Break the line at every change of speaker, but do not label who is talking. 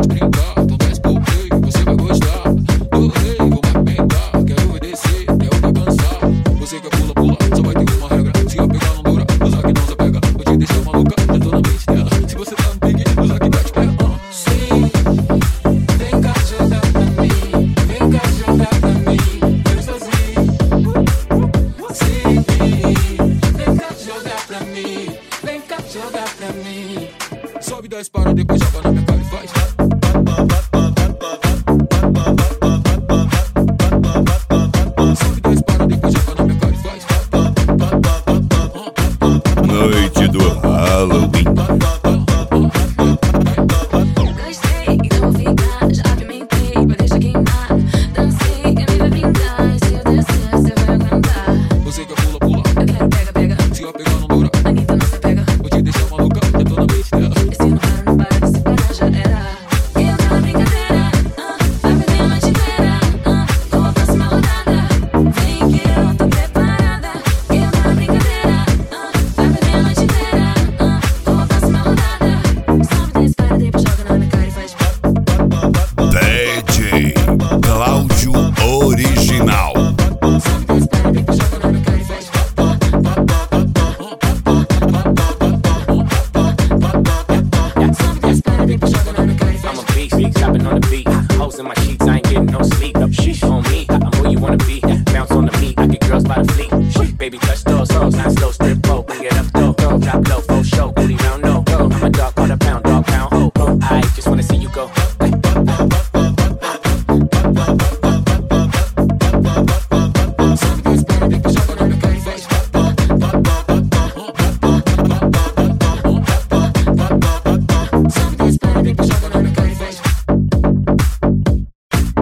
te brincar, então desce pro play, você vai gostar. Do rei, vou me arrebentar, quero obedecer, até eu te cansar. Você quer pula, pula, só vai ter uma regra. Se eu pegar não dura, usa que não se pega. Vou te deixar maluca, já tô na mente dela. Se você tá no pique, usa que vai te pegar.
Sim, vem cá jogar pra mim, vem cá jogar pra mim, eu sozinho. Sim, vem cá jogar pra mim, vem cá jogar pra mim.
Sobe 10 para, depois joga na minha cara e faz. Sobe 10 para, depois joga na minha cara e faz.
Noite do Halloween.
Gostei, então vou ficar, já apimentei, vai deixar queimar. Dancei, quem me vai brincar, e se eu descer, você vai aguentar.
Você quer pula, pula,
Eu quero pega, pega,
se eu pegar não dura,
Anitta não se pega.
vou te deixar maluca, já tô na mente dela.
E se não para, não para, se parar já era. Eu tô na brincadeira, vai perder a noite inteira, com a próxima rodada. Vem que eu tô preparada. Eu tô na brincadeira, vai perder a noite inteira, com a próxima rodada. Sobe 10 para, depois joga na minha cara e faz.
DJ Cláudio Original.
Sobe 10 para, depois joga na minha cara e faz. Sobe 10 para, depois joga na minha cara e faz.
I'm a beast, chopping on the beat. Hoes in my sheets, I ain't getting no sleep. Sheesh on me, I'm who you wanna be. Bounce on the beat, I get girls by the fleet. Baby, touch those hoes, not slow.